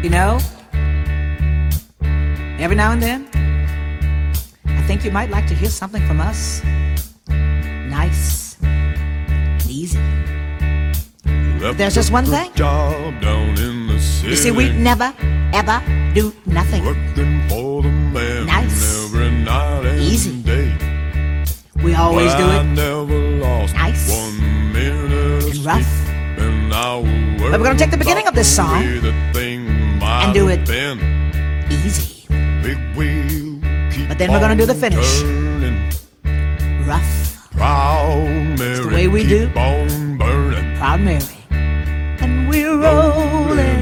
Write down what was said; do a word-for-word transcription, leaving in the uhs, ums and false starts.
You know, every now and then, I think you might like to hear something from us. Nice and easy. But there's just one thing. Job down in the city. You see, we never, ever do nothing Working for the man nice, every night and easy. day. We always well, do I it never lost nice one minute and rough. and I will But we're gonna take the beginning of this song and do it been. easy. Big wheel keep But then we're gonna do the finish. turning. Rough, Proud Mary, the way we keep do. on burning. Proud Mary. And we're rolling